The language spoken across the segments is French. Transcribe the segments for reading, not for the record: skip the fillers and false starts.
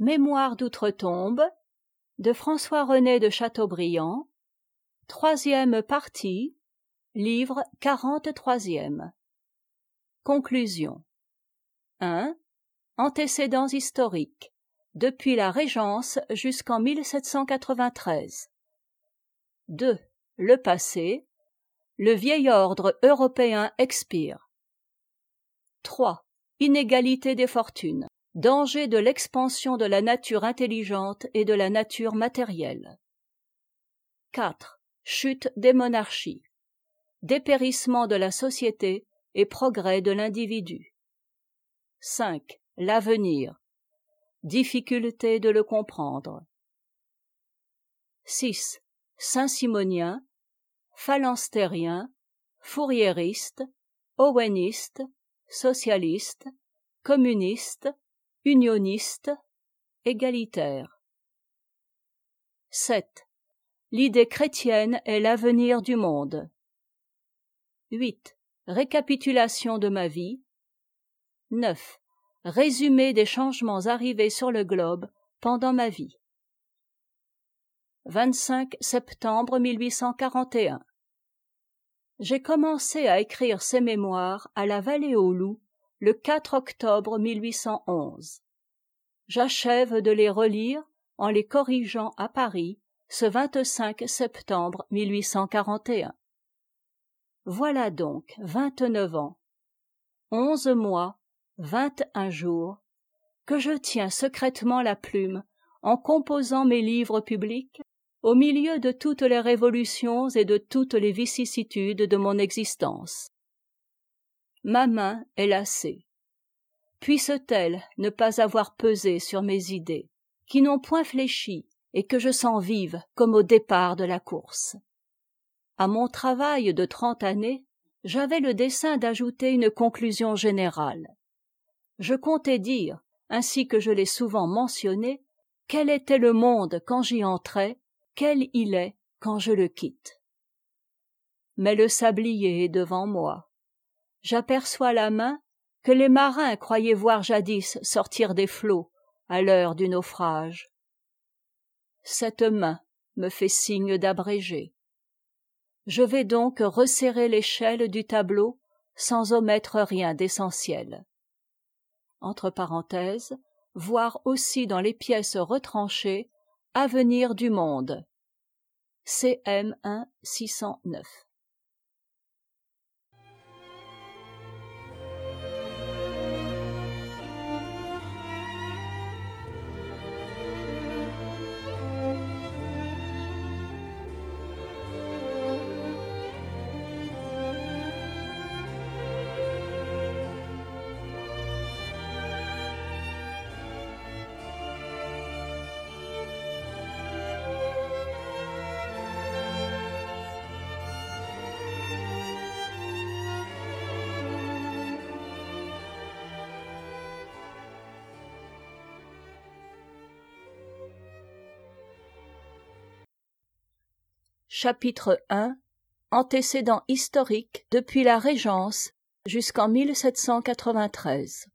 Mémoires d'outre-tombe de François-René de Chateaubriand, 3e partie, livre 43e. Conclusion. 1. Antécédents historiques, depuis la Régence jusqu'en 1793. 2. Le passé. Le vieil ordre européen expire. 3. Inégalité des fortunes. Danger de l'expansion de la nature intelligente et de la nature matérielle. 4. Chute des monarchies. Dépérissement de la société et progrès de l'individu. 5. L'avenir. Difficulté de le comprendre. 6. Saint-Simonien, phalanstérien, fouriériste, oweniste, socialiste, communiste, unioniste, égalitaire. 7. L'idée chrétienne est l'avenir du monde. 8. Récapitulation de ma vie. 9. Résumé des changements arrivés sur le globe pendant ma vie. 25 septembre 1841. J'ai commencé à écrire ces mémoires à la Vallée aux Loups le 4 octobre 1811. J'achève de les relire en les corrigeant à Paris ce 25 septembre 1841. Voilà donc 29 ans, 11 mois, 21 jours, que je tiens secrètement la plume en composant mes livres publics au milieu de toutes les révolutions et de toutes les vicissitudes de mon existence. Ma main est lassée. Puisse-t-elle ne pas avoir pesé sur mes idées, qui n'ont point fléchi et que je sens vives comme au départ de la course. À mon travail de 30 années, j'avais le dessein d'ajouter une conclusion générale. Je comptais dire, ainsi que je l'ai souvent mentionné, quel était le monde quand j'y entrais, quel il est quand je le quitte. Mais le sablier est devant moi. J'aperçois la main que les marins croyaient voir jadis sortir des flots à l'heure du naufrage. Cette main me fait signe d'abréger. Je vais donc resserrer l'échelle du tableau sans omettre rien d'essentiel. Entre parenthèses, voir aussi dans les pièces retranchées Avenir du monde. CM 1 609. Chapitre 1. Antécédents historiques depuis la Régence jusqu'en 1793.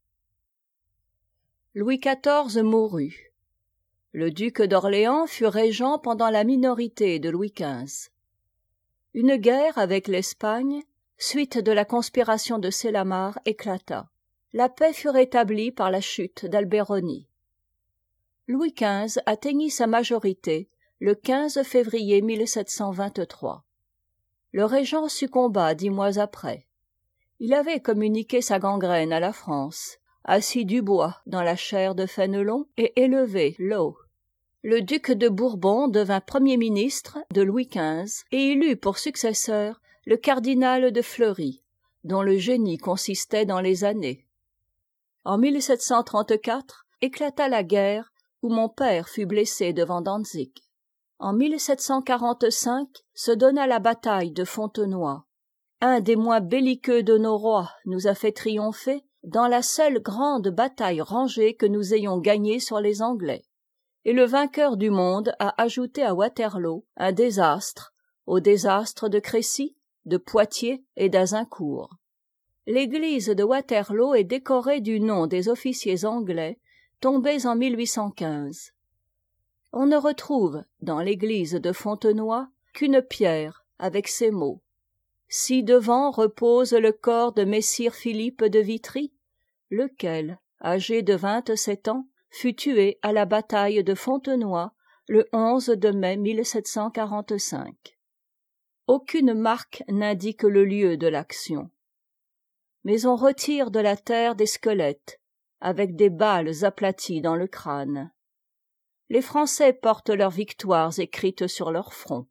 Louis XIV mourut. Le duc d'Orléans fut régent pendant la minorité de Louis XV. Une guerre avec l'Espagne, suite de la conspiration de Célamare, éclata. La paix fut rétablie par la chute d'Alberoni. Louis XV atteignit sa majorité le 15 février 1723. Le régent succomba 10 mois après. Il avait communiqué sa gangrène à la France, assis du bois dans la chaire de Fénelon et élevé l'eau. Le duc de Bourbon devint premier ministre de Louis XV et il eut pour successeur le cardinal de Fleury, dont le génie consistait dans les années. En 1734 éclata la guerre où mon père fut blessé devant Danzig. En 1745 se donna la bataille de Fontenoy. Un des moins belliqueux de nos rois nous a fait triompher dans la seule grande bataille rangée que nous ayons gagnée sur les Anglais. Et le vainqueur du monde a ajouté à Waterloo un désastre, au désastre de Crécy, de Poitiers et d'Azincourt. L'église de Waterloo est décorée du nom des officiers anglais tombés en 1815. On ne retrouve dans l'église de Fontenoy qu'une pierre avec ces mots: ci devant repose le corps de messire Philippe de Vitry, lequel, âgé de 27 ans, fut tué à la bataille de Fontenoy le 11 de mai 1745. Aucune marque n'indique le lieu de l'action. Mais on retire de la terre des squelettes, avec des balles aplaties dans le crâne. Les Français portent leurs victoires écrites sur leur front.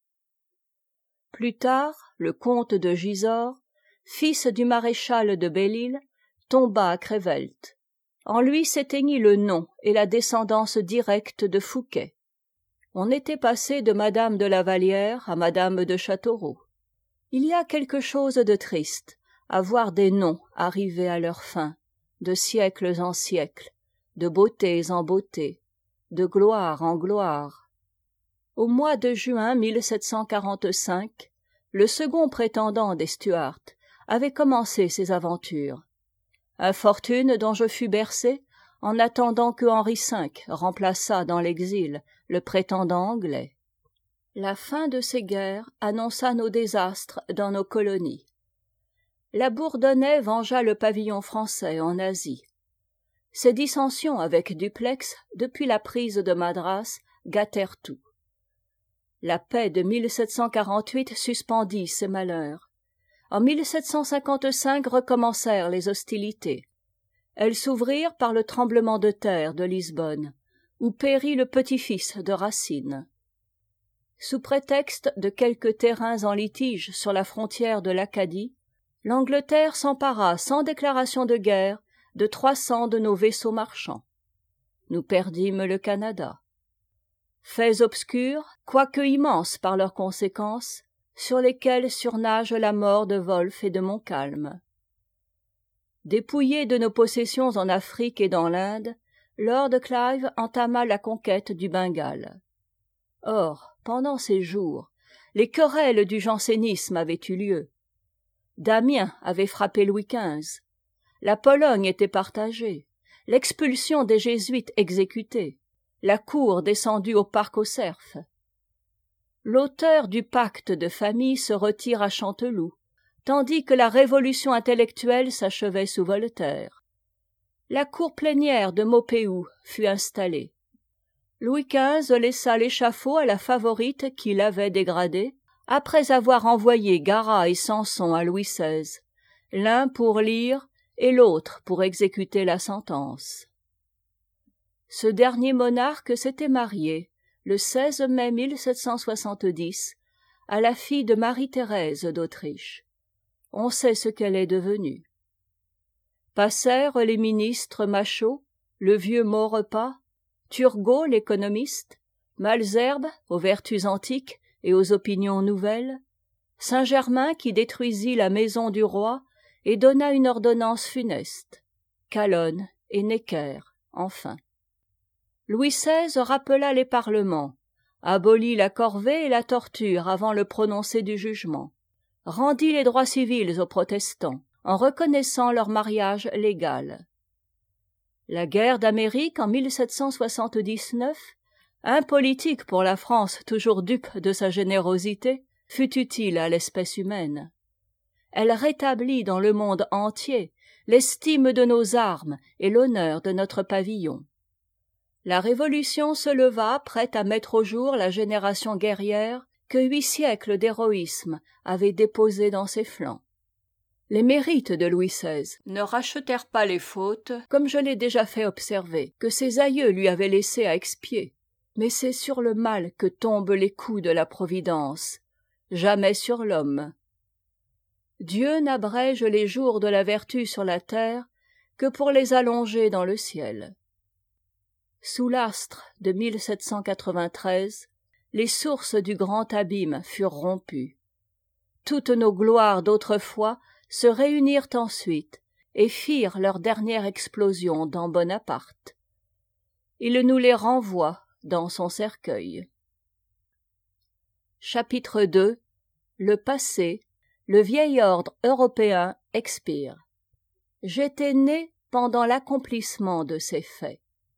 Plus tard, le comte de Gisors, fils du maréchal de Belle-Île, tomba à Crevelt. En lui s'éteignit le nom et la descendance directe de Fouquet. On était passé de Madame de la Vallière à Madame de Châteauroux. Il y a quelque chose de triste à voir des noms arriver à leur fin, de siècles en siècles, de beautés en beautés, de gloire en gloire. Au mois de juin 1745, le second prétendant des Stuart avait commencé ses aventures. Infortune dont je fus bercé en attendant que Henri V remplaçât dans l'exil le prétendant anglais. La fin de ces guerres annonça nos désastres dans nos colonies. La Bourdonnais vengea le pavillon français en Asie. Ses dissensions avec Dupleix, depuis la prise de Madras, gâtèrent tout. La paix de 1748 suspendit ces malheurs. En 1755 recommencèrent les hostilités. Elles s'ouvrirent par le tremblement de terre de Lisbonne, où périt le petit-fils de Racine. Sous prétexte de quelques terrains en litige sur la frontière de l'Acadie, l'Angleterre s'empara sans déclaration de guerre de 300 de nos vaisseaux marchands. Nous perdîmes le Canada. Faits obscurs, quoique immenses par leurs conséquences, sur lesquels surnage la mort de Wolfe et de Montcalm. Dépouillé de nos possessions en Afrique et dans l'Inde, Lord Clive entama la conquête du Bengale. Or, pendant ces jours, les querelles du jansénisme avaient eu lieu. D'Amiens avait frappé Louis XV. La Pologne était partagée. L'expulsion des jésuites exécutée. La cour descendue au parc aux cerfs. L'auteur du pacte de famille se retire à Chanteloup, tandis que la révolution intellectuelle s'achevait sous Voltaire. La cour plénière de Maupeou fut installée. Louis XV laissa l'échafaud à la favorite qui l'avait dégradé, après avoir envoyé Garat et Samson à Louis XVI, l'un pour lire et l'autre pour exécuter la sentence. Ce dernier monarque s'était marié, le 16 mai 1770, à la fille de Marie-Thérèse d'Autriche. On sait ce qu'elle est devenue. Passèrent les ministres Machaut, le vieux Maurepas, Turgot l'économiste, Malesherbes aux vertus antiques et aux opinions nouvelles, Saint-Germain qui détruisit la maison du roi et donna une ordonnance funeste, Calonne et Necker, enfin. Louis XVI rappela les parlements, abolit la corvée et la torture avant le prononcé du jugement, rendit les droits civils aux protestants en reconnaissant leur mariage légal. La guerre d'Amérique en 1779, impolitique pour la France toujours dupe de sa générosité, fut utile à l'espèce humaine. Elle rétablit dans le monde entier l'estime de nos armes et l'honneur de notre pavillon. La Révolution se leva prête à mettre au jour la génération guerrière que 8 siècles d'héroïsme avaient déposée dans ses flancs. Les mérites de Louis XVI ne rachetèrent pas les fautes, comme je l'ai déjà fait observer, que ses aïeux lui avaient laissées à expier. Mais c'est sur le mal que tombent les coups de la Providence, jamais sur l'homme. Dieu n'abrège les jours de la vertu sur la terre que pour les allonger dans le ciel. Sous l'astre de 1793, les sources du grand abîme furent rompues. Toutes nos gloires d'autrefois se réunirent ensuite et firent leur dernière explosion dans Bonaparte. Il nous les renvoie dans son cercueil. Chapitre 2. Le passé, le vieil ordre européen expire. J'étais né pendant l'accomplissement de ces faits.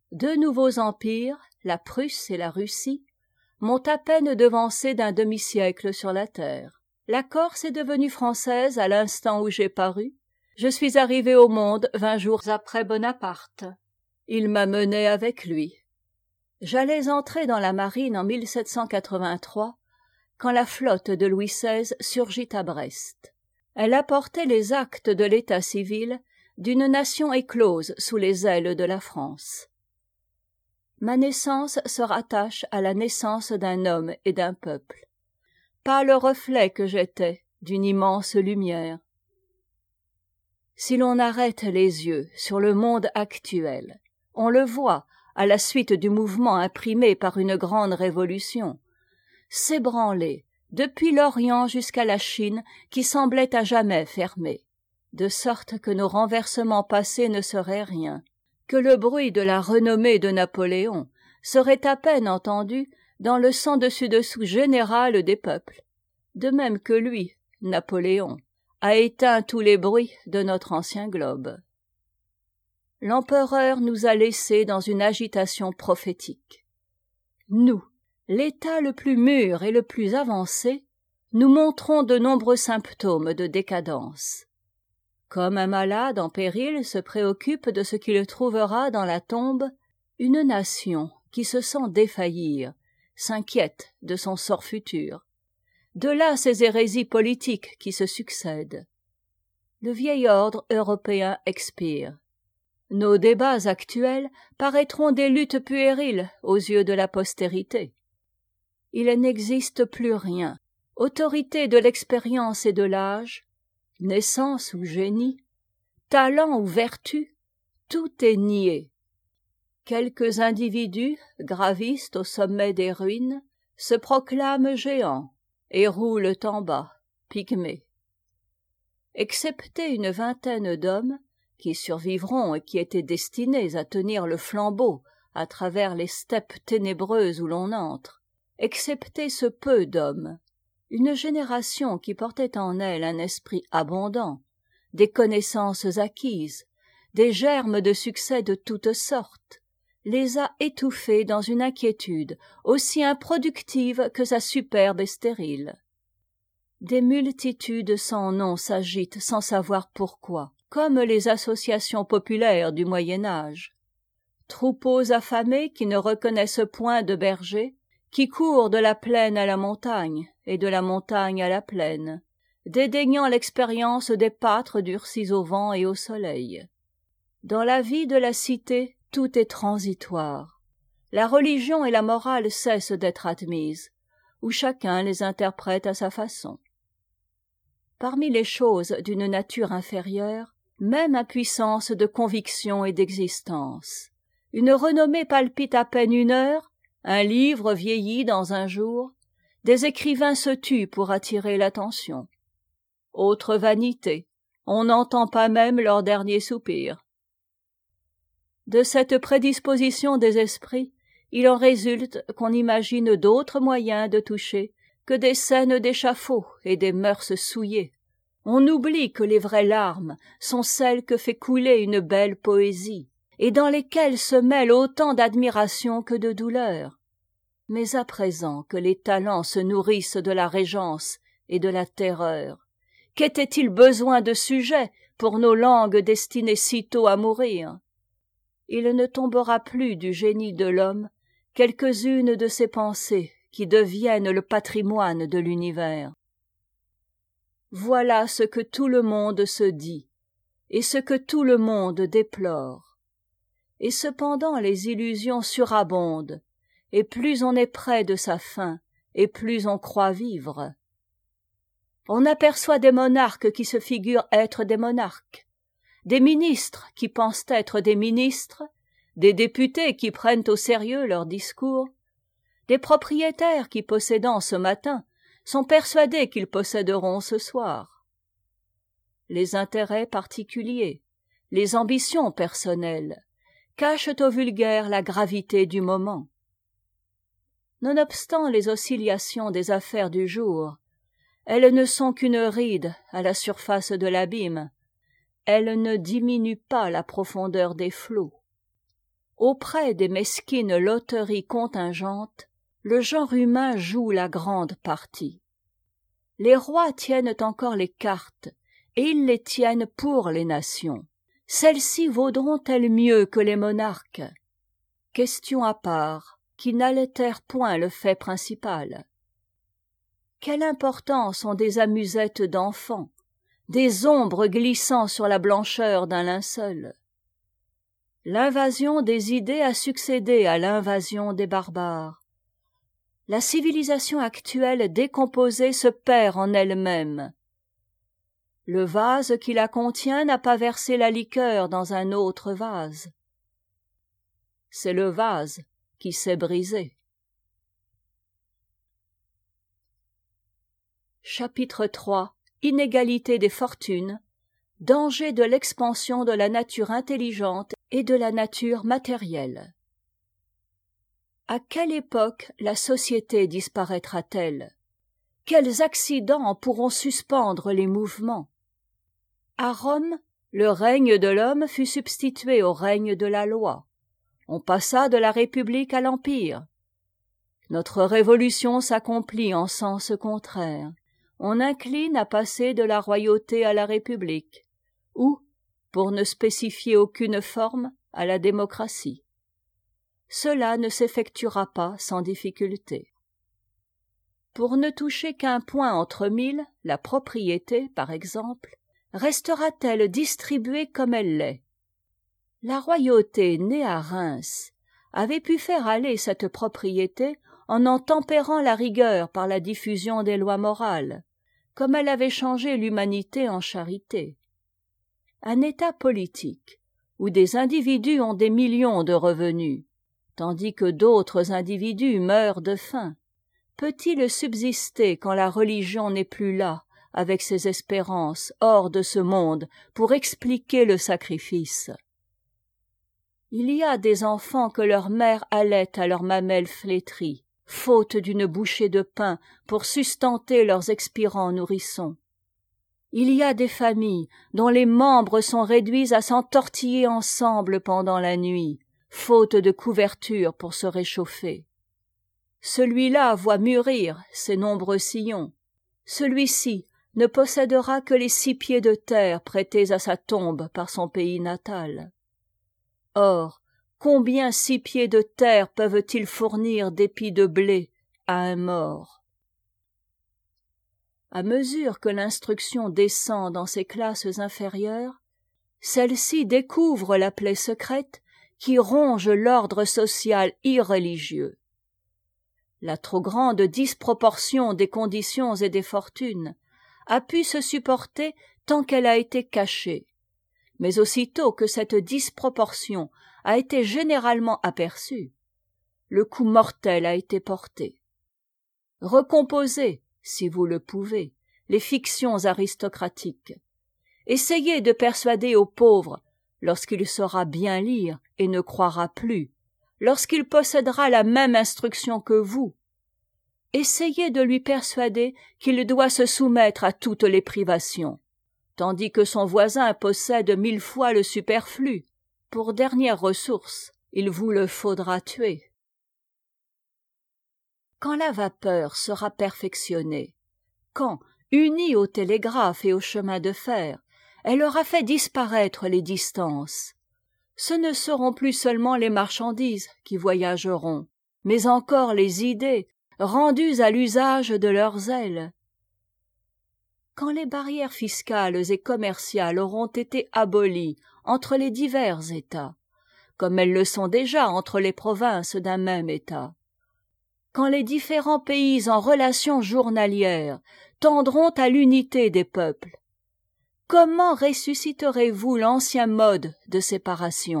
Deux nouveaux empires, la Prusse et la Russie, m'ont à peine devancé d'un demi-siècle sur la terre. La Corse est devenue française à l'instant où j'ai paru. Je suis arrivé au monde 20 jours après Bonaparte. Il m'a mené avec lui. J'allais entrer dans la marine en 1783, quand la flotte de Louis XVI surgit à Brest. Elle apportait les actes de l'état civil d'une nation éclose sous les ailes de la France. Ma naissance se rattache à la naissance d'un homme et d'un peuple. Pas le reflet que j'étais d'une immense lumière. Si l'on arrête les yeux sur le monde actuel, on le voit, à la suite du mouvement imprimé par une grande révolution, s'ébranler depuis l'Orient jusqu'à la Chine qui semblait à jamais fermée, de sorte que nos renversements passés ne seraient rien, que le bruit de la renommée de Napoléon serait à peine entendu dans le sens dessus-dessous général des peuples, de même que lui, Napoléon, a éteint tous les bruits de notre ancien globe. L'empereur nous a laissés dans une agitation prophétique. Nous, l'état le plus mûr et le plus avancé, nous montrons de nombreux symptômes de décadence. Comme un malade en péril se préoccupe de ce qu'il trouvera dans la tombe, une nation qui se sent défaillir s'inquiète de son sort futur. De là ces hérésies politiques qui se succèdent. Le vieil ordre européen expire. Nos débats actuels paraîtront des luttes puériles aux yeux de la postérité. Il n'existe plus rien. Autorité de l'expérience et de l'âge, naissance ou génie, talent ou vertu, tout est nié. Quelques individus gravissent au sommet des ruines, se proclament géants et roulent en bas, pygmées. Excepté une vingtaine d'hommes qui survivront et qui étaient destinés à tenir le flambeau à travers les steppes ténébreuses où l'on entre, excepté ce peu d'hommes, une génération qui portait en elle un esprit abondant, des connaissances acquises, des germes de succès de toutes sortes, les a étouffés dans une inquiétude aussi improductive que sa superbe est stérile. Des multitudes sans nom s'agitent sans savoir pourquoi, comme les associations populaires du Moyen-Âge. Troupeaux affamés qui ne reconnaissent point de berger, qui courent de la plaine à la montagne et de la montagne à la plaine, dédaignant l'expérience des pâtres durcis au vent et au soleil. Dans la vie de la cité, tout est transitoire. La religion et la morale cessent d'être admises, où chacun les interprète à sa façon. Parmi les choses d'une nature inférieure, même impuissance de conviction et d'existence. Une renommée palpite à peine une heure, un livre vieillit dans un jour, des écrivains se tuent pour attirer l'attention. Autre vanité, on n'entend pas même leur dernier soupir. De cette prédisposition des esprits, il en résulte qu'on imagine d'autres moyens de toucher que des scènes d'échafaud et des mœurs souillées. On oublie que les vraies larmes sont celles que fait couler une belle poésie, et dans lesquelles se mêle autant d'admiration que de douleur. Mais à présent que les talents se nourrissent de la régence et de la terreur, qu'était-il besoin de sujets pour nos langues destinées sitôt à mourir? Il ne tombera plus du génie de l'homme quelques-unes de ses pensées qui deviennent le patrimoine de l'univers. Voilà ce que tout le monde se dit, et ce que tout le monde déplore. Et cependant les illusions surabondent, et plus on est près de sa fin, et plus on croit vivre. On aperçoit des monarques qui se figurent être des monarques, des ministres qui pensent être des ministres, des députés qui prennent au sérieux leurs discours, des propriétaires qui, possédant ce matin, sont persuadés qu'ils posséderont ce soir. Les intérêts particuliers, les ambitions personnelles, cachent au vulgaire la gravité du moment. Nonobstant les oscillations des affaires du jour, elles ne sont qu'une ride à la surface de l'abîme, elles ne diminuent pas la profondeur des flots. auprès des mesquines loteries contingentes, le genre humain joue la grande partie. Les rois tiennent encore les cartes, et ils les tiennent pour les nations. Celles-ci vaudront-elles mieux que les monarques? Question à part, qui n'altère point le fait principal. Quelle importance ont des amusettes d'enfants, des ombres glissant sur la blancheur d'un linceul? L'invasion des idées a succédé à l'invasion des barbares. La civilisation actuelle décomposée se perd en elle-même. Le vase qui la contient n'a pas versé la liqueur dans un autre vase. C'est le vase qui s'est brisé. Chapitre 3. Inégalité des fortunes. Danger de l'expansion de la nature intelligente et de la nature matérielle. À quelle époque la société disparaîtra-t-elle? Quels accidents en pourront suspendre les mouvements? À Rome, le règne de l'homme fut substitué au règne de la loi. On passa de la République à l'Empire. Notre révolution s'accomplit en sens contraire. On incline à passer de la royauté à la République, ou, pour ne spécifier aucune forme, à la démocratie. Cela ne s'effectuera pas sans difficulté. Pour ne toucher qu'un point entre mille, la propriété, par exemple, restera-t-elle distribuée comme elle l'est? La royauté née à Reims avait pu faire aller cette propriété en tempérant la rigueur par la diffusion des lois morales, comme elle avait changé l'humanité en charité. Un État politique, où des individus ont des millions de revenus, tandis que d'autres individus meurent de faim, peut-il subsister quand la religion n'est plus là, avec ses espérances hors de ce monde, pour expliquer le sacrifice? Il y a des enfants que leur mère allait à leurs mamelles flétries, faute d'une bouchée de pain pour sustenter leurs expirants nourrissons. Il y a des familles dont les membres sont réduits à s'entortiller ensemble pendant la nuit, faute de couverture pour se réchauffer. Celui-là voit mûrir ses nombreux sillons. Celui-ci ne possédera que les 6 pieds de terre prêtés à sa tombe par son pays natal. Or, combien 6 pieds de terre peuvent-ils fournir d'épis de blé à un mort? À mesure que l'instruction descend dans ces classes inférieures, celle-ci découvre la plaie secrète qui ronge l'ordre social irréligieux. La trop grande disproportion des conditions et des fortunes a pu se supporter tant qu'elle a été cachée, mais aussitôt que cette disproportion a été généralement aperçue, le coup mortel a été porté. Recomposez, si vous le pouvez, les fictions aristocratiques. Essayez de persuader au pauvre, lorsqu'il saura bien lire et ne croira plus, lorsqu'il possédera la même instruction que vous. Essayez de lui persuader qu'il doit se soumettre à toutes les privations, tandis que son voisin possède 1000 fois le superflu. Pour dernière ressource, il vous le faudra tuer. Quand la vapeur sera perfectionnée, quand, unie au télégraphe et au chemin de fer, elle aura fait disparaître les distances, ce ne seront plus seulement les marchandises qui voyageront, mais encore les idées rendues à l'usage de leurs ailes. Quand les barrières fiscales et commerciales auront été abolies entre les divers États, comme elles le sont déjà entre les provinces d'un même État, quand les différents pays en relations journalières tendront à l'unité des peuples, comment ressusciterez-vous l'ancien mode de séparation?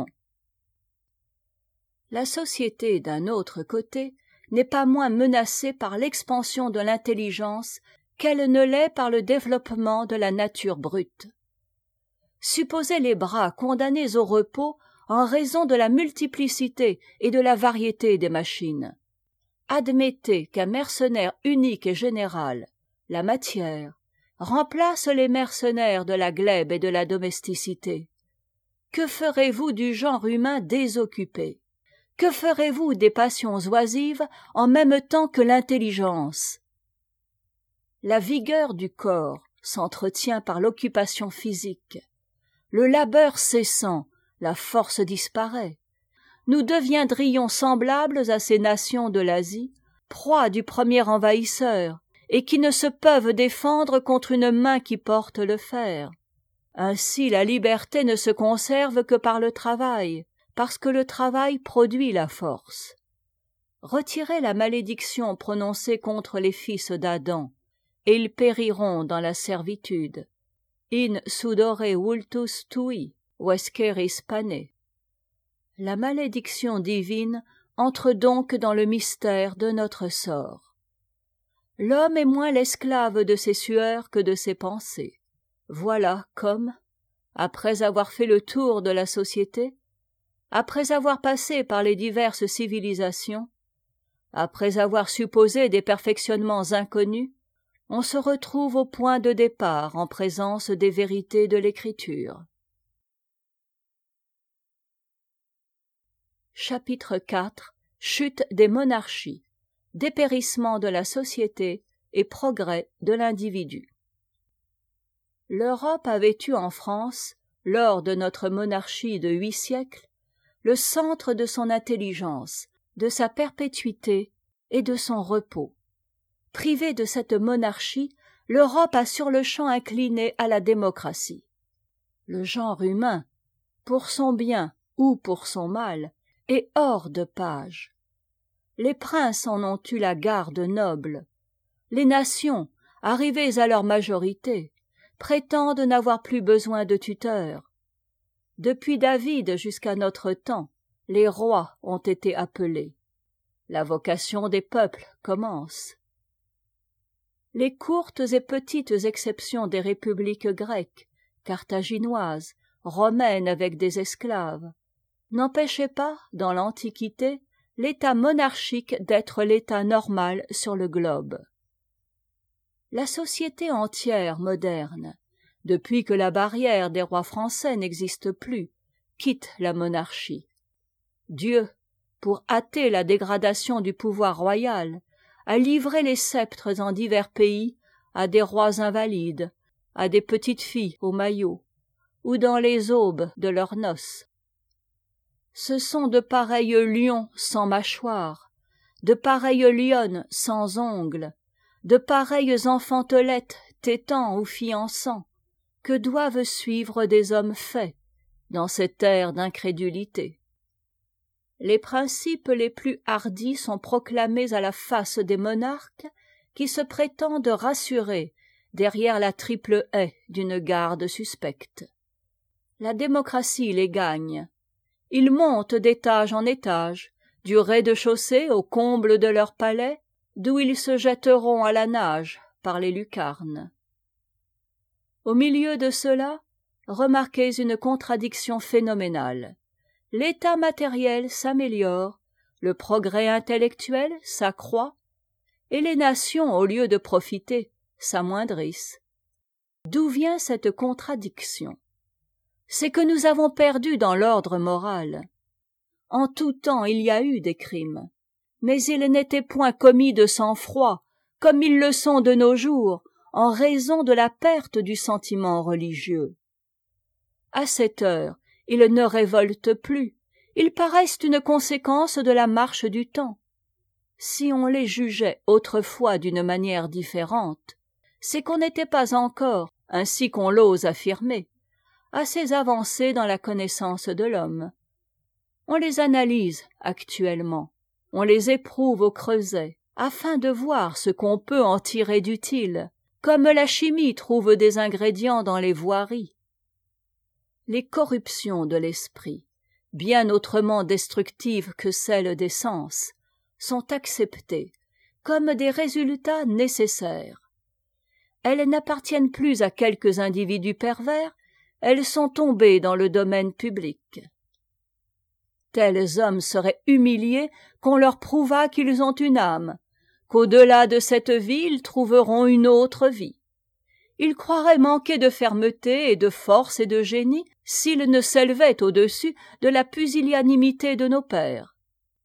La société, d'un autre côté, n'est pas moins menacée par l'expansion de l'intelligence qu'elle ne l'est par le développement de la nature brute. Supposez les bras condamnés au repos en raison de la multiplicité et de la variété des machines. Admettez qu'un mercenaire unique et général, la matière, remplace les mercenaires de la glèbe et de la domesticité. Que ferez-vous du genre humain désoccupé? Que ferez-vous des passions oisives en même temps que l'intelligence? La vigueur du corps s'entretient par l'occupation physique. Le labeur cessant, la force disparaît. Nous deviendrions semblables à ces nations de l'Asie, proies du premier envahisseur, et qui ne se peuvent défendre contre une main qui porte le fer. Ainsi la liberté ne se conserve que par le travail, parce que le travail produit la force. Retirez la malédiction prononcée contre les fils d'Adam, et ils périront dans la servitude. In sudore vultus tui, vesceris pane. La malédiction divine entre donc dans le mystère de notre sort. L'homme est moins l'esclave de ses sueurs que de ses pensées. Voilà comme, après avoir fait le tour de la société, après avoir passé par les diverses civilisations, après avoir supposé des perfectionnements inconnus, on se retrouve au point de départ en présence des vérités de l'écriture. Chapitre 4. Chute des monarchies, dépérissement de la société et progrès de l'individu. L'Europe avait eu en France, lors de notre monarchie de 8 siècles, le centre de son intelligence, de sa perpétuité et de son repos. Privée de cette monarchie, l'Europe a sur-le-champ incliné à la démocratie. Le genre humain, pour son bien ou pour son mal, est hors de page. Les princes en ont eu la garde noble. Les nations, arrivées à leur majorité, prétendent n'avoir plus besoin de tuteurs. Depuis David jusqu'à notre temps, les rois ont été appelés. La vocation des peuples commence. Les courtes et petites exceptions des républiques grecques, carthaginoises, romaines avec des esclaves, n'empêchaient pas, dans l'Antiquité, l'état monarchique d'être l'état normal sur le globe. La société entière moderne, depuis que la barrière des rois français n'existe plus, quitte la monarchie. Dieu, pour hâter la dégradation du pouvoir royal, a livré les sceptres en divers pays à des rois invalides, à des petites filles au maillot, ou dans les aubes de leurs noces. Ce sont de pareils lions sans mâchoire, de pareilles lionnes sans ongles, de pareilles enfantelettes tétant ou fiançant, que doivent suivre des hommes faits dans cette ère d'incrédulité. Les principes les plus hardis sont proclamés à la face des monarques qui se prétendent rassurés derrière la triple haie d'une garde suspecte. La démocratie les gagne. Ils montent d'étage en étage, du rez-de-chaussée au comble de leur palais, d'où ils se jetteront à la nage par les lucarnes. Au milieu de cela, remarquez une contradiction phénoménale. L'état matériel s'améliore, le progrès intellectuel s'accroît, et les nations, au lieu de profiter, s'amoindrissent. D'où vient cette contradiction? C'est que nous avons perdu dans l'ordre moral. En tout temps il y a eu des crimes, mais ils n'étaient point commis de sang-froid, comme ils le sont de nos jours, en raison de la perte du sentiment religieux. À cette heure, ils ne révoltent plus, ils paraissent une conséquence de la marche du temps. Si on les jugeait autrefois d'une manière différente, c'est qu'on n'était pas encore, ainsi qu'on l'ose affirmer, assez avancé dans la connaissance de l'homme. On les analyse actuellement, on les éprouve au creuset, afin de voir ce qu'on peut en tirer d'utile, comme la chimie trouve des ingrédients dans les voiries. Les corruptions de l'esprit, bien autrement destructives que celles des sens, sont acceptées comme des résultats nécessaires. Elles n'appartiennent plus à quelques individus pervers, elles sont tombées dans le domaine public. Tels hommes seraient humiliés qu'on leur prouvât qu'ils ont une âme, qu'au-delà de cette vie ils trouveront une autre vie. Ils croiraient manquer de fermeté et de force et de génie s'ils ne s'élevaient au-dessus de la pusillanimité de nos pères.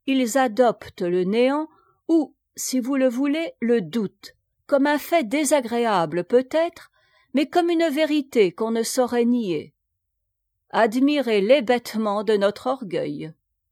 ils adoptent le néant ou, si vous le voulez, le doute, comme un fait désagréable peut-être, mais comme une vérité qu'on ne saurait nier. Admirez l'hébétement de notre orgueil.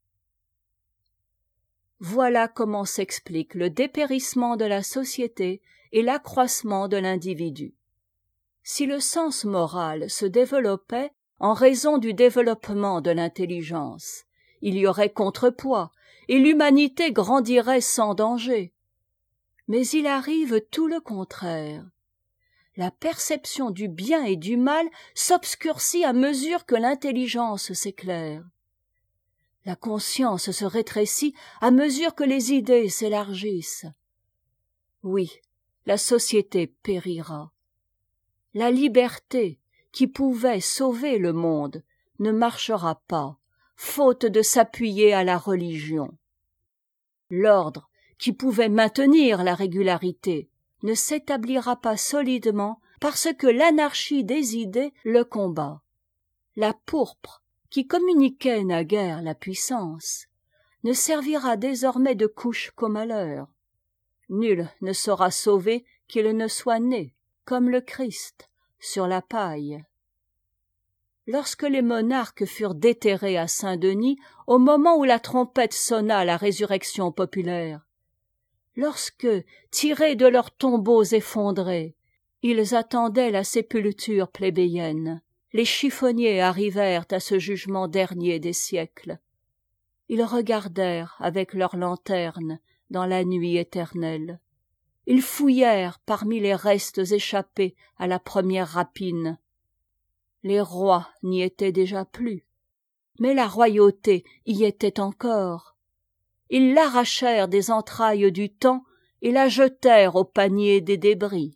Voilà comment s'explique le dépérissement de la société et l'accroissement de l'individu. Si le sens moral se développait en raison du développement de l'intelligence, il y aurait contrepoids et l'humanité grandirait sans danger. Mais il arrive tout le contraire. La perception du bien et du mal s'obscurcit à mesure que l'intelligence s'éclaire. La conscience se rétrécit à mesure que les idées s'élargissent. Oui, la société périra. La liberté, qui pouvait sauver le monde, ne marchera pas, faute de s'appuyer à la religion. L'ordre, qui pouvait maintenir la régularité, ne s'établira pas solidement parce que l'anarchie des idées le combat. La pourpre, qui communiquait naguère la puissance, ne servira désormais de couche qu'au malheur. Nul ne sera sauvé qu'il ne soit né, comme le Christ, sur la paille. Lorsque les monarques furent déterrés à Saint-Denis, au moment où la trompette sonna la résurrection populaire, lorsque, tirés de leurs tombeaux effondrés, ils attendaient la sépulture plébéienne, les chiffonniers arrivèrent à ce jugement dernier des siècles. Ils regardèrent avec leurs lanternes dans la nuit éternelle. Ils fouillèrent parmi les restes échappés à la première rapine. Les rois n'y étaient déjà plus, mais la royauté y était encore. Ils l'arrachèrent des entrailles du temps et la jetèrent au panier des débris.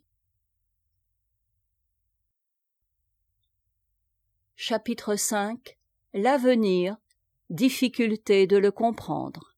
Chapitre 5. L'avenir, difficulté de le comprendre.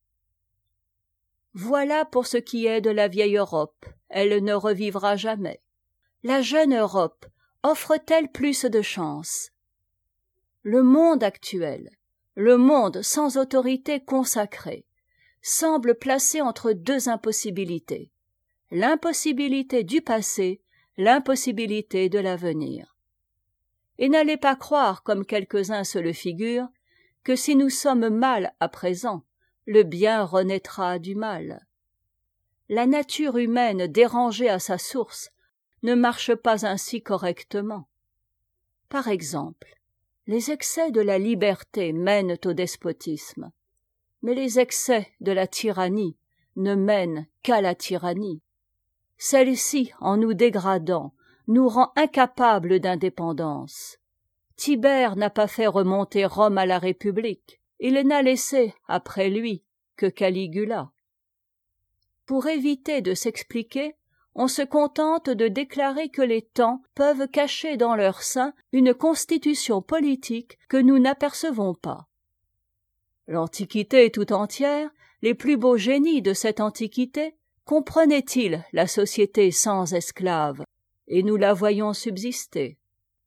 Voilà pour ce qui est de la vieille Europe, elle ne revivra jamais. La jeune Europe offre-t-elle plus de chances? Le monde actuel, le monde sans autorité consacrée, semble placé entre deux impossibilités, l'impossibilité du passé, l'impossibilité de l'avenir. Et n'allez pas croire, comme quelques-uns se le figurent, que si nous sommes mal à présent, le bien renaîtra du mal. La nature humaine dérangée à sa source ne marche pas ainsi correctement. Par exemple, les excès de la liberté mènent au despotisme, mais les excès de la tyrannie ne mènent qu'à la tyrannie. Celle-ci, en nous dégradant, nous rend incapables d'indépendance. Tibère n'a pas fait remonter Rome à la République, il n'a laissé après lui que Caligula. Pour éviter de s'expliquer, on se contente de déclarer que les temps peuvent cacher dans leur sein une constitution politique que nous n'apercevons pas. L'Antiquité tout entière, les plus beaux génies de cette Antiquité, comprenaient-ils la société sans esclaves? Et nous la voyons subsister.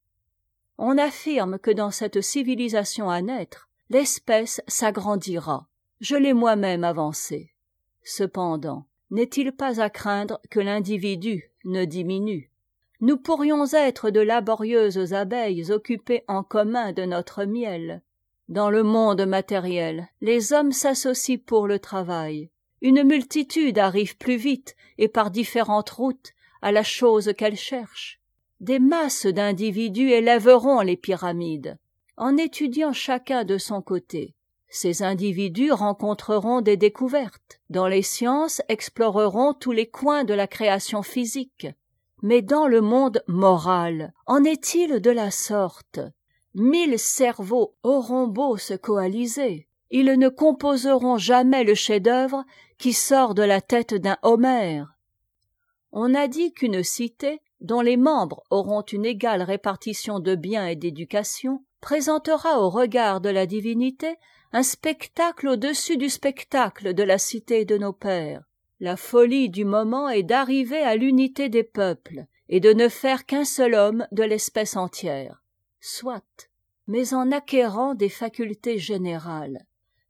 On affirme que dans cette civilisation à naître, l'espèce s'agrandira. Je l'ai moi-même avancé. Cependant, n'est-il pas à craindre que l'individu ne diminue? Nous pourrions être de laborieuses abeilles occupées en commun de notre miel. Dans le monde matériel, les hommes s'associent pour le travail. Une multitude arrive plus vite et par différentes routes à la chose qu'elle cherche. Des masses d'individus élèveront les pyramides, en étudiant chacun de son côté. Ces individus rencontreront des découvertes, dans les sciences exploreront tous les coins de la création physique. Mais dans le monde moral, en est-il de la sorte? 1000 cerveaux auront beau se coaliser, ils ne composeront jamais le chef-d'œuvre qui sort de la tête d'un Homère. On a dit qu'une cité, dont les membres auront une égale répartition de biens et d'éducation, présentera au regard de la divinité un spectacle au-dessus du spectacle de la cité de nos pères. La folie du moment est d'arriver à l'unité des peuples et de ne faire qu'un seul homme de l'espèce entière. Soit, mais en acquérant des facultés générales.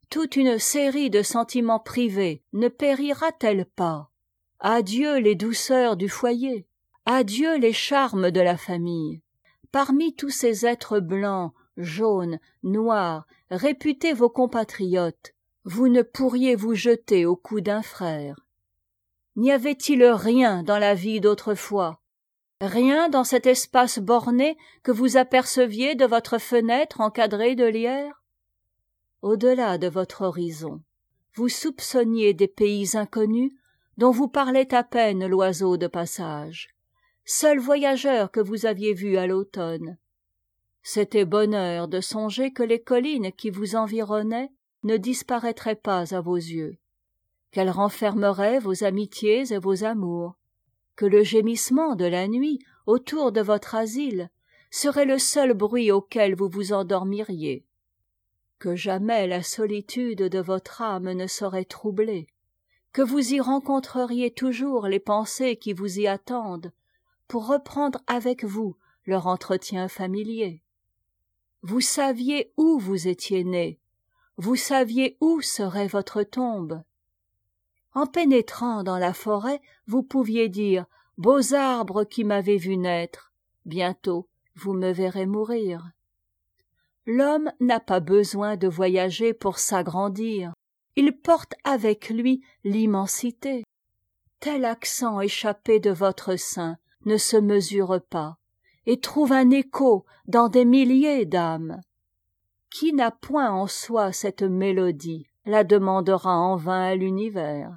toute une série de sentiments privés ne périra-t-elle pas? Adieu les douceurs du foyer, adieu les charmes de la famille. Parmi tous ces êtres blancs, jaunes, noirs, réputés vos compatriotes, vous ne pourriez vous jeter au cou d'un frère. N'y avait-il rien dans la vie d'autrefois? Rien dans cet espace borné que vous aperceviez de votre fenêtre encadrée de lierre? Au-delà de votre horizon, vous soupçonniez des pays inconnus dont vous parlait à peine l'oiseau de passage, seul voyageur que vous aviez vu à l'automne. C'était bonheur de songer que les collines qui vous environnaient ne disparaîtraient pas à vos yeux, qu'elles renfermeraient vos amitiés et vos amours, que le gémissement de la nuit autour de votre asile serait le seul bruit auquel vous vous endormiriez, que jamais la solitude de votre âme ne serait troublée, que vous y rencontreriez toujours les pensées qui vous y attendent pour reprendre avec vous leur entretien familier. Vous saviez où vous étiez né, vous saviez où serait votre tombe. En pénétrant dans la forêt, vous pouviez dire « Beaux arbres qui m'avez vu naître, bientôt vous me verrez mourir ». L'homme n'a pas besoin de voyager pour s'agrandir, il porte avec lui l'immensité. Tel accent échappé de votre sein ne se mesure pas et trouve un écho dans des milliers d'âmes. Qui n'a point en soi cette mélodie la demandera en vain à l'univers.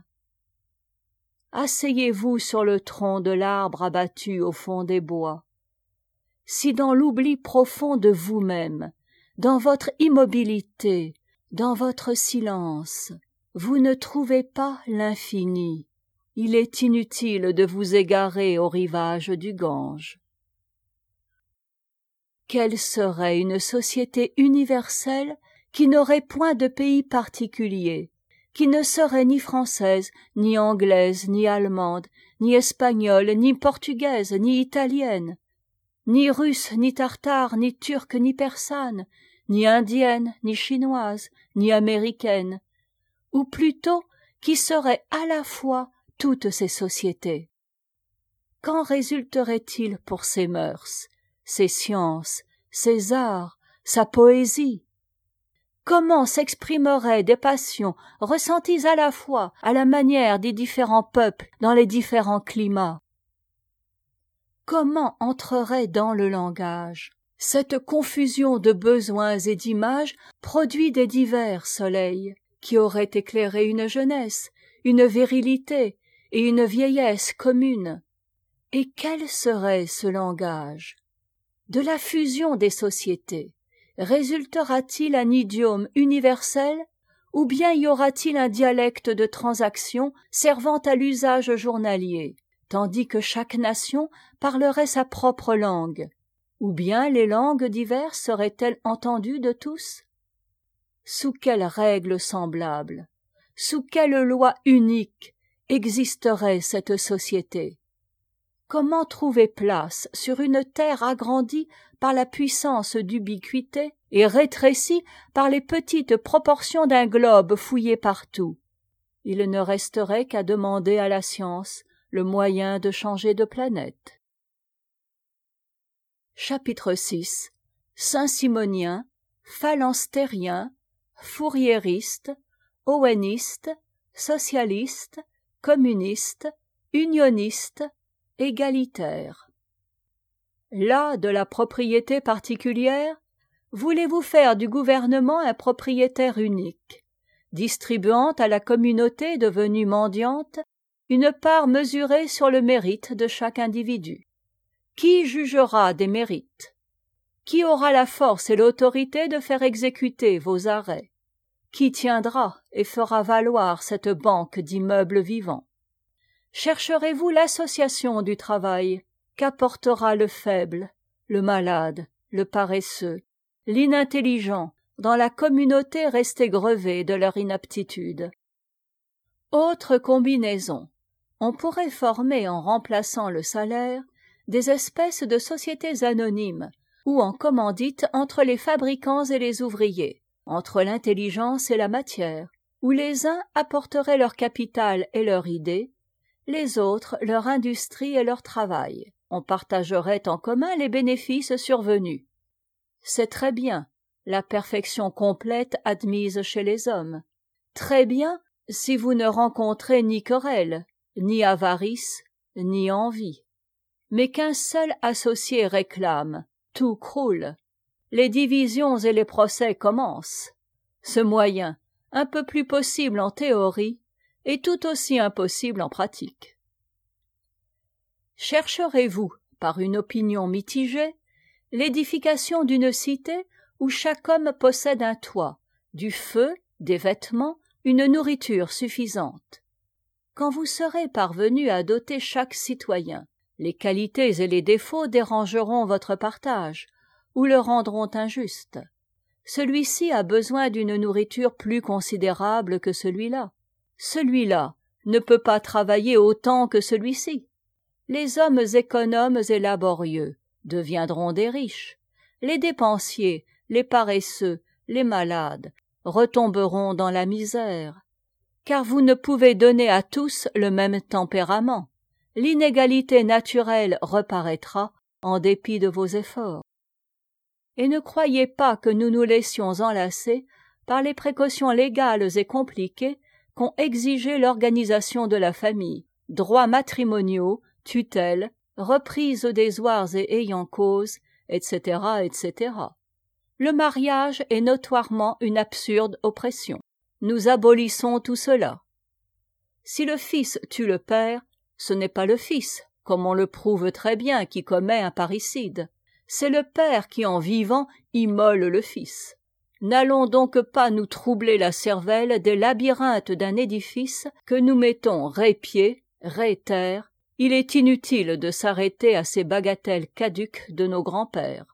Asseyez-vous sur le tronc de l'arbre abattu au fond des bois. Si dans l'oubli profond de vous-même, dans votre immobilité, dans votre silence, vous ne trouvez pas l'infini, il est inutile de vous égarer au rivage du Gange. Quelle serait une société universelle qui n'aurait point de pays particulier, qui ne serait ni française, ni anglaise, ni allemande, ni espagnole, ni portugaise, ni italienne, ni russe, ni tartare, ni turque, ni persane, ni indienne, ni chinoise, ni américaine, ou plutôt qui serait à la fois toutes ces sociétés? Qu'en résulterait-il pour ses mœurs, ses sciences, ses arts, sa poésie? Comment s'exprimeraient des passions ressenties à la fois à la manière des différents peuples dans les différents climats? Comment entrerait dans le langage cette confusion de besoins et d'images produit des divers soleils qui auraient éclairé une jeunesse, une virilité et une vieillesse communes? Et quel serait ce langage? De la fusion des sociétés, résultera-t-il un idiome universel, ou bien y aura-t-il un dialecte de transaction servant à l'usage journalier, tandis que chaque nation parlerait sa propre langue, ou bien les langues diverses seraient-elles entendues de tous? Sous quelles règles semblables, sous quelle loi unique existerait cette société? Comment trouver place sur une terre agrandie par la puissance d'ubiquité et rétrécie par les petites proportions d'un globe fouillé partout? Il ne resterait qu'à demander à la science le moyen de changer de planète. Chapitre 6. Saint-Simonien, phalanstérien, fouriériste, oweniste, socialiste, communiste, unioniste, égalitaire. Là de la propriété particulière, voulez-vous faire du gouvernement un propriétaire unique, distribuant à la communauté devenue mendiante une part mesurée sur le mérite de chaque individu? Qui jugera des mérites? Qui aura la force et l'autorité de faire exécuter vos arrêts? Qui tiendra et fera valoir cette banque d'immeubles vivants? Chercherez-vous l'association du travail? Qu'apportera le faible, le malade, le paresseux, l'inintelligent dans la communauté restée grevée de leur inaptitude? Autre combinaison. On pourrait former en remplaçant le salaire des espèces de sociétés anonymes ou en commandite entre les fabricants et les ouvriers, entre l'intelligence et la matière, où les uns apporteraient leur capital et leur idée, les autres leur industrie et leur travail. On partagerait en commun les bénéfices survenus. C'est très bien, la perfection complète admise chez les hommes. Très bien, si vous ne rencontrez ni querelle, ni avarice, ni envie. Mais qu'un seul associé réclame, tout croule. Les divisions et les procès commencent. Ce moyen, un peu plus possible en théorie, est tout aussi impossible en pratique. Chercherez-vous, par une opinion mitigée, l'édification d'une cité où chaque homme possède un toit, du feu, des vêtements, une nourriture suffisante. Quand vous serez parvenu à doter chaque citoyen, les qualités et les défauts dérangeront votre partage, ou le rendront injuste. Celui-ci a besoin d'une nourriture plus considérable que celui-là. Celui-là ne peut pas travailler autant que celui-ci. Les hommes économes et laborieux deviendront des riches. Les dépensiers, les paresseux, les malades retomberont dans la misère. Car vous ne pouvez donner à tous le même tempérament. L'inégalité naturelle reparaîtra en dépit de vos efforts. Et ne croyez pas que nous nous laissions enlacer par les précautions légales et compliquées qu'ont exigé l'organisation de la famille, droits matrimoniaux, tutelles, reprise des oirs et ayants cause, etc., etc. Le mariage est notoirement une absurde oppression. Nous abolissons tout cela. Si le fils tue le père, ce n'est pas le fils, comme on le prouve très bien, qui commet un parricide. C'est le père qui, en vivant, immole le fils. N'allons donc pas nous troubler la cervelle des labyrinthes d'un édifice que nous mettons ré-pied, ré-terre. Il est inutile de s'arrêter à ces bagatelles caduques de nos grands-pères.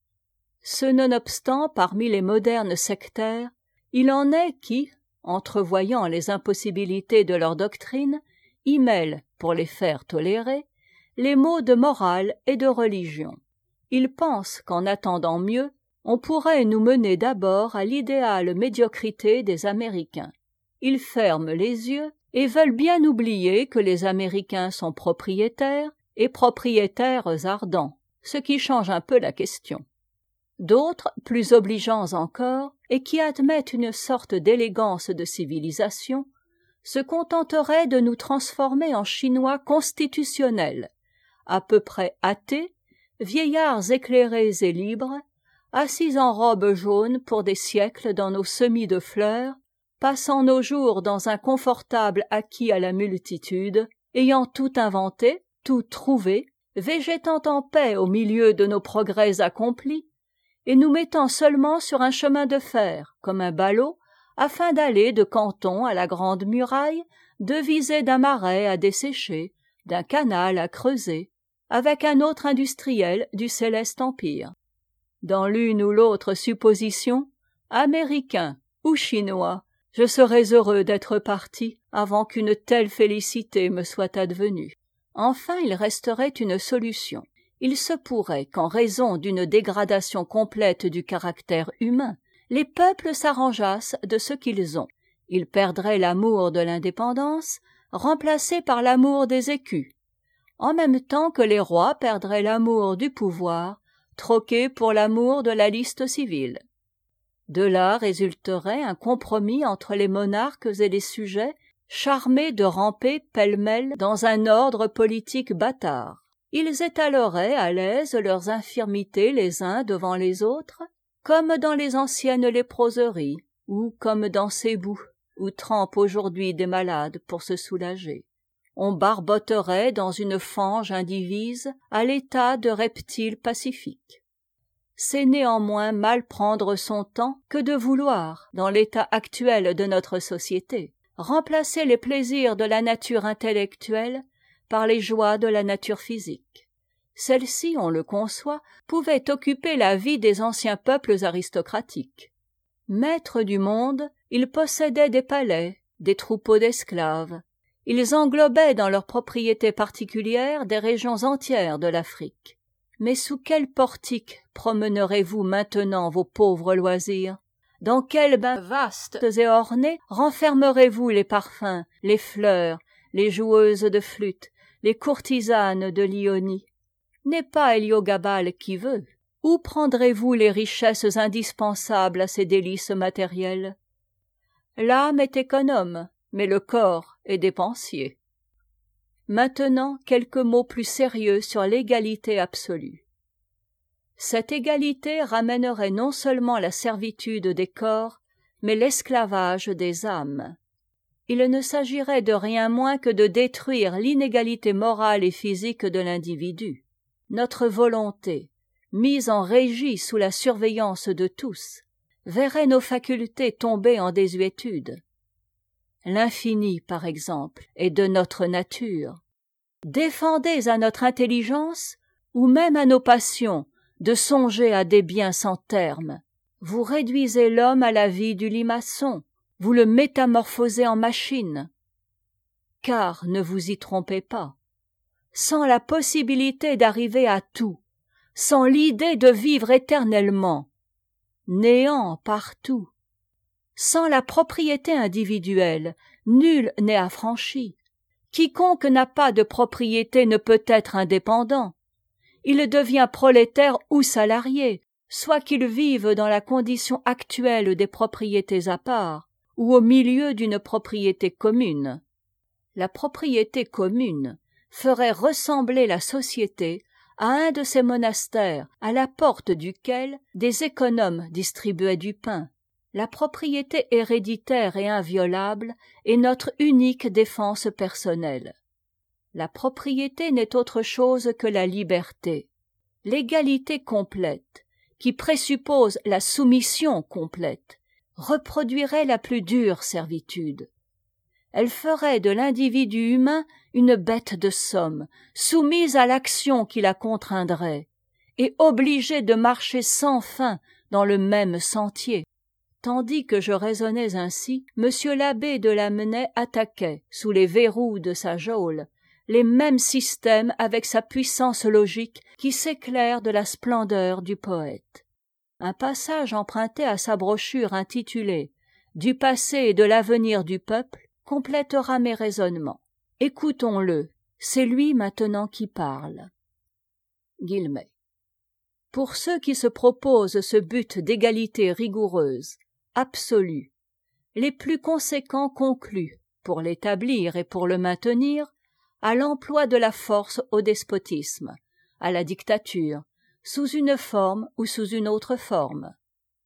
Ce nonobstant, parmi les modernes sectaires, il en est qui, entrevoyant les impossibilités de leur doctrine, y mêlent, pour les faire tolérer, les mots de morale et de religion. Ils pensent qu'en attendant mieux, on pourrait nous mener d'abord à l'idéale médiocrité des Américains. Ils ferment les yeux et veulent bien oublier que les Américains sont propriétaires et propriétaires ardents, ce qui change un peu la question. D'autres, plus obligeants encore, et qui admettent une sorte d'élégance de civilisation, se contenteraient de nous transformer en Chinois constitutionnels, à peu près athées, vieillards éclairés et libres, assis en robe jaune pour des siècles dans nos semis de fleurs, passant nos jours dans un confortable acquis à la multitude, ayant tout inventé, tout trouvé, végétant en paix au milieu de nos progrès accomplis, et nous mettant seulement sur un chemin de fer, comme un ballot, afin d'aller de Canton à la Grande Muraille, de viser d'un marais à dessécher, d'un canal à creuser, avec un autre industriel du céleste empire. Dans l'une ou l'autre supposition, américain ou chinois, je serais heureux d'être parti avant qu'une telle félicité me soit advenue. Enfin, il resterait une solution. Il se pourrait qu'en raison d'une dégradation complète du caractère humain, les peuples s'arrangeassent de ce qu'ils ont. Ils perdraient l'amour de l'indépendance, remplacé par l'amour des écus, en même temps que les rois perdraient l'amour du pouvoir, troqué pour l'amour de la liste civile. De là résulterait un compromis entre les monarques et les sujets, charmés de ramper pêle-mêle dans un ordre politique bâtard. Ils étaleraient à l'aise leurs infirmités les uns devant les autres, comme dans les anciennes léproseries, ou comme dans ces boues, où trempent aujourd'hui des malades pour se soulager. On barboterait dans une fange indivise à l'état de reptiles pacifiques. C'est néanmoins mal prendre son temps que de vouloir, dans l'état actuel de notre société, remplacer les plaisirs de la nature intellectuelle par les joies de la nature physique. Celle-ci, on le conçoit, pouvait occuper la vie des anciens peuples aristocratiques. Maîtres du monde, ils possédaient des palais, des troupeaux d'esclaves. Ils englobaient dans leurs propriétés particulières des régions entières de l'Afrique. Mais sous quel portique promènerez-vous maintenant vos pauvres loisirs? dans quels bains vastes et ornés renfermerez-vous les parfums, les fleurs, les joueuses de flûte, les courtisanes de l'Ionie? N'est pas Héliogabale qui veut? Où prendrez-vous les richesses indispensables à ces délices matérielles? L'âme est économe, mais le corps est dépensier. Maintenant, quelques mots plus sérieux sur l'égalité absolue. Cette égalité ramènerait non seulement la servitude des corps, mais l'esclavage des âmes. Il ne s'agirait de rien moins que de détruire l'inégalité morale et physique de l'individu. Notre volonté, mise en régie sous la surveillance de tous, verrait nos facultés tomber en désuétude. L'infini, par exemple, est de notre nature. Défendez à notre intelligence, ou même à nos passions, de songer à des biens sans terme. Vous réduisez l'homme à la vie du limaçon, vous le métamorphosez en machine. Car, ne vous y trompez pas, sans la possibilité d'arriver à tout, sans l'idée de vivre éternellement, néant partout, sans la propriété individuelle, nul n'est affranchi. Quiconque n'a pas de propriété ne peut être indépendant. Il devient prolétaire ou salarié, soit qu'il vive dans la condition actuelle des propriétés à part, ou au milieu d'une propriété commune. La propriété commune ferait ressembler la société à un de ces monastères à la porte duquel des économes distribuaient du pain. La propriété héréditaire et inviolable est notre unique défense personnelle. La propriété n'est autre chose que la liberté, l'égalité complète, qui présuppose la soumission complète, reproduirait la plus dure servitude. Elle ferait de l'individu humain une bête de somme, soumise à l'action qui la contraindrait, et obligée de marcher sans fin dans le même sentier. Tandis que je raisonnais ainsi, monsieur l'abbé de Lamennais attaquait, sous les verrous de sa geôle, les mêmes systèmes avec sa puissance logique qui s'éclaire de la splendeur du poète. Un passage emprunté à sa brochure intitulée « Du passé et de l'avenir du peuple » complétera mes raisonnements. Écoutons-le, c'est lui maintenant qui parle. Guillemets. Pour ceux qui se proposent ce but d'égalité rigoureuse, absolue, les plus conséquents concluent, pour l'établir et pour le maintenir, à l'emploi de la force au despotisme, à la dictature, sous une forme ou sous une autre forme.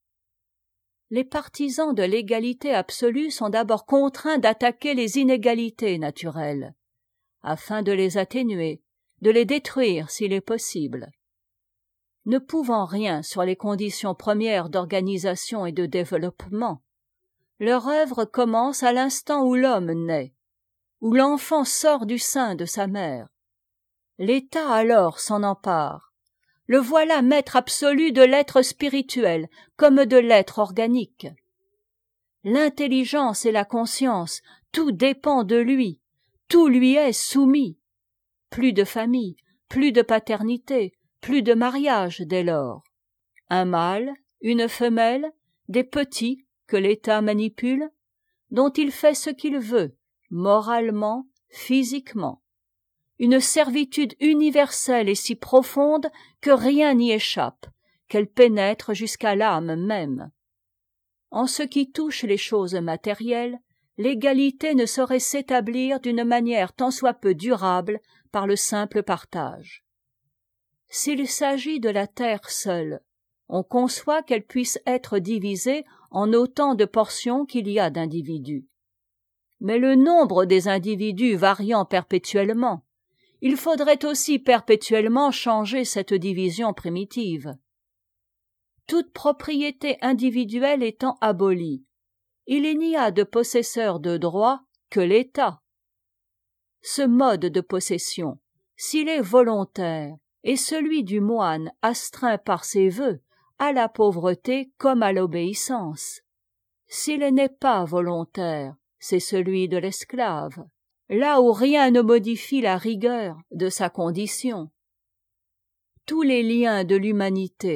Les partisans de l'égalité absolue sont d'abord contraints d'attaquer les inégalités naturelles, afin de les atténuer, de les détruire s'il est possible. Ne pouvant rien sur les conditions premières d'organisation et de développement, leur œuvre commence à l'instant où l'homme naît, où l'enfant sort du sein de sa mère. L'État alors s'en empare. Le voilà maître absolu de l'être spirituel comme de l'être organique. L'intelligence et la conscience, tout dépend de lui, tout lui est soumis. Plus de famille, plus de paternité, plus de mariage dès lors. Un mâle, une femelle, des petits que l'État manipule, dont il fait ce qu'il veut, moralement, physiquement. Une servitude universelle et si profonde que rien n'y échappe, qu'elle pénètre jusqu'à l'âme même. En ce qui touche les choses matérielles, l'égalité ne saurait s'établir d'une manière tant soit peu durable par le simple partage. S'il s'agit de la terre seule, on conçoit qu'elle puisse être divisée en autant de portions qu'il y a d'individus. Mais le nombre des individus variant perpétuellement, il faudrait aussi perpétuellement changer cette division primitive. Toute propriété individuelle étant abolie, il n'y a de possesseur de droit que l'État. Ce mode de possession, s'il est volontaire, est celui du moine astreint par ses vœux à la pauvreté comme à l'obéissance. S'il n'est pas volontaire, c'est celui de l'esclave, là où rien ne modifie la rigueur de sa condition. Tous les liens de l'humanité,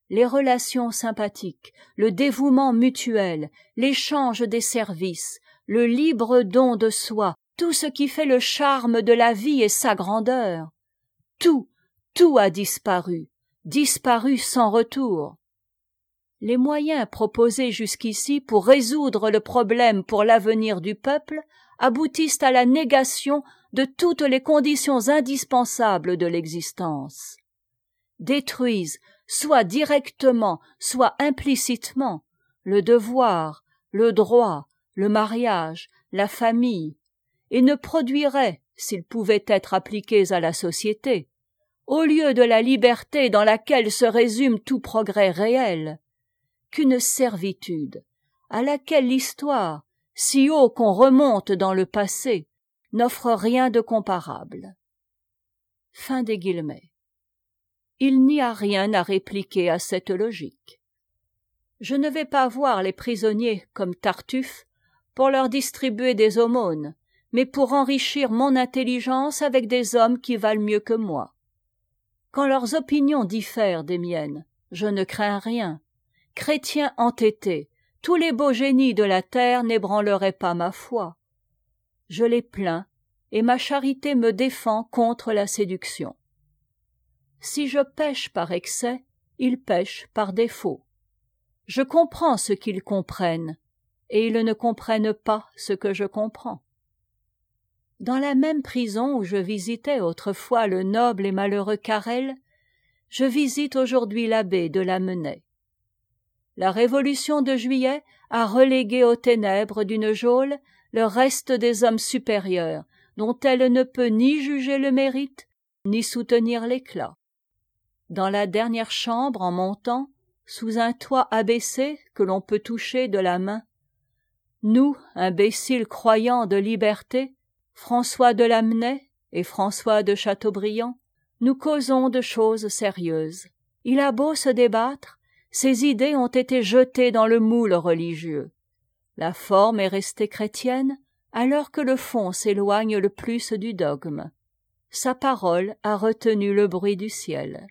les relations sympathiques, le dévouement mutuel, l'échange des services, le libre don de soi, tout ce qui fait le charme de la vie et sa grandeur, tout a disparu, disparu sans retour. Les moyens proposés jusqu'ici pour résoudre le problème pour l'avenir du peuple aboutissent à la négation de toutes les conditions indispensables de l'existence, détruisent, soit directement, soit implicitement, le devoir, le droit, le mariage, la famille, et ne produiraient, s'ils pouvaient être appliqués à la société, au lieu de la liberté dans laquelle se résume tout progrès réel, qu'une servitude à laquelle l'histoire, si haut qu'on remonte dans le passé, n'offre rien de comparable. Fin des guillemets. Il n'y a rien à répliquer à cette logique. Je ne vais pas voir les prisonniers comme Tartuffe pour leur distribuer des aumônes, mais pour enrichir mon intelligence avec des hommes qui valent mieux que moi. Quand leurs opinions diffèrent des miennes, je ne crains rien. Chrétien entêté, tous les beaux génies de la terre n'ébranleraient pas ma foi. Je les plains, et ma charité me défend contre la séduction. Si je pêche par excès, ils pêchent par défaut. Je comprends ce qu'ils comprennent, et ils ne comprennent pas ce que je comprends. Dans la même prison où je visitais autrefois le noble et malheureux Carrel, je visite aujourd'hui l'abbé de Lamennais. La Révolution de Juillet a relégué aux ténèbres d'une geôle le reste des hommes supérieurs, dont elle ne peut ni juger le mérite, ni soutenir l'éclat. Dans la dernière chambre, en montant, sous un toit abaissé que l'on peut toucher de la main, nous, imbéciles croyants de liberté, François de Lamennais et François de Chateaubriand, nous causons de choses sérieuses. Il a beau se débattre, ses idées ont été jetées dans le moule religieux. La forme est restée chrétienne, alors que le fond s'éloigne le plus du dogme. Sa parole a retenu le bruit du ciel.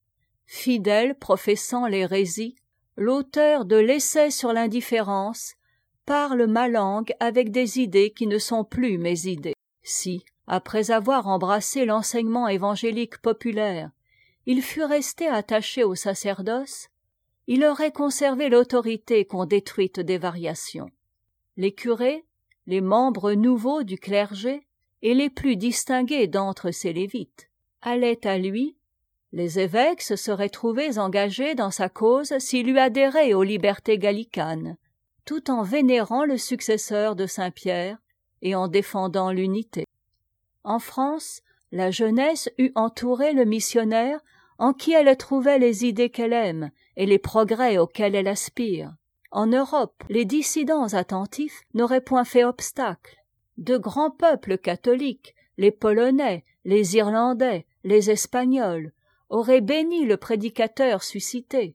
Fidèle professant l'hérésie, l'auteur de l'Essai sur l'indifférence parle ma langue avec des idées qui ne sont plus mes idées. Si, après avoir embrassé l'enseignement évangélique populaire, il fût resté attaché au sacerdoce, il aurait conservé l'autorité qu'ont détruite des variations. Les curés, les membres nouveaux du clergé et les plus distingués d'entre ces lévites allaient à lui. Les évêques se seraient trouvés engagés dans sa cause s'il eût adhéré aux libertés gallicanes, tout en vénérant le successeur de Saint-Pierre et en défendant l'unité. En France, la jeunesse eût entouré le missionnaire en qui elle trouvait les idées qu'elle aime et les progrès auxquels elle aspire. En Europe, les dissidents attentifs n'auraient point fait obstacle. De grands peuples catholiques, les Polonais, les Irlandais, les Espagnols, auraient béni le prédicateur suscité.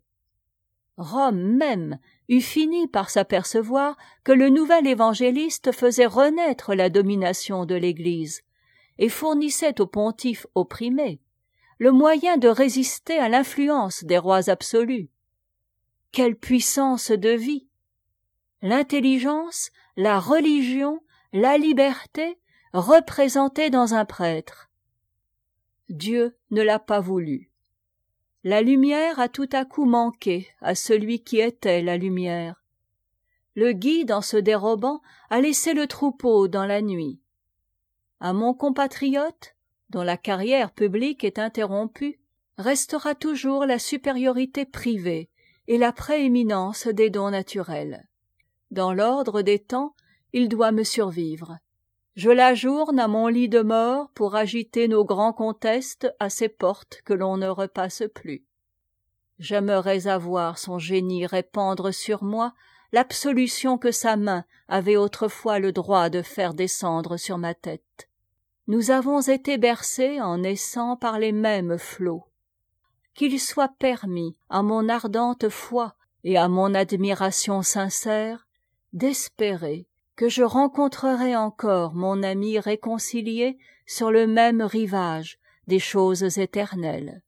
Rome même eût fini par s'apercevoir que le nouvel évangéliste faisait renaître la domination de l'Église et fournissait au pontife opprimé le moyen de résister à l'influence des rois absolus. Quelle puissance de vie! L'intelligence, la religion, la liberté représentées dans un prêtre. Dieu ne l'a pas voulu. La lumière a tout à coup manqué à celui qui était la lumière. Le guide, en se dérobant, a laissé le troupeau dans la nuit. À mon compatriote, dont la carrière publique est interrompue, restera toujours la supériorité privée et la prééminence des dons naturels. Dans l'ordre des temps, il doit me survivre. Je l'ajourne à mon lit de mort pour agiter nos grands contestes à ces portes que l'on ne repasse plus. J'aimerais avoir son génie répandre sur moi l'absolution que sa main avait autrefois le droit de faire descendre sur ma tête. Nous avons été bercés en naissant par les mêmes flots. Qu'il soit permis à mon ardente foi et à mon admiration sincère d'espérer que je rencontrerai encore mon ami réconcilié sur le même rivage des choses éternelles.